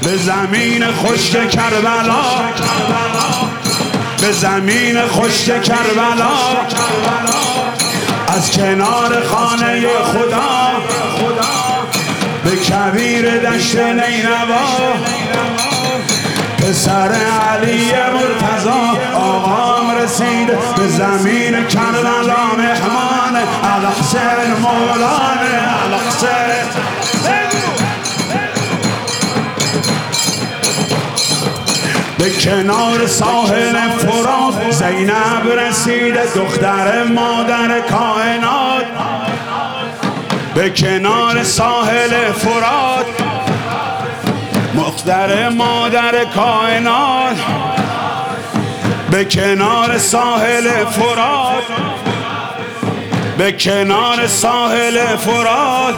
به زمین خشک کربلا، به زمین خشک کربلا، از کنار خانه خدا به کویر دشت نینوا، پسر علی مرتضی آقام رسید به زمین کربلا. مهمان الحسین مولانا الحسین. به کنار ساحل فرات زینب رسید دختر مادر کائنات. به کنار ساحل فرات دختر مادر کائنات. به کنار ساحل فرات، به کنار ساحل فرات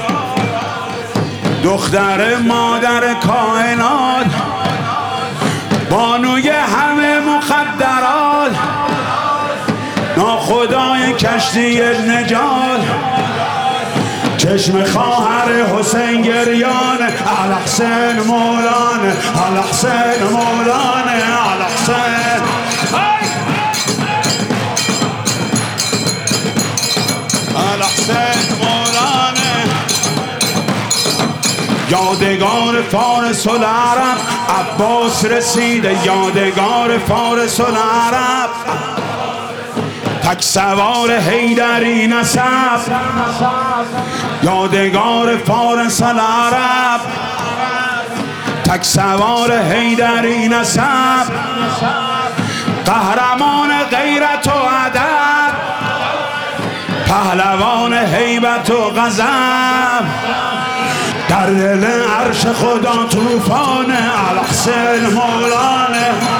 دختر مادر کائنات، بانوی همه مخدرات، ناخدای کشتی نجات، چشم خواهر حسین گریان الحسین مولانا الحسین مولانا الحسین. الحسین مولانا یادگار فارس العرب عباس رسیده، یادگار فارس العرب تک سوار حیدری نسب، یادگار فارس العرب تک سوار حیدری نسب، قهرمان غیرت و ادب، پهلوان هیبت و غضب، در دل عرش خدا طوفان الحسین مولانا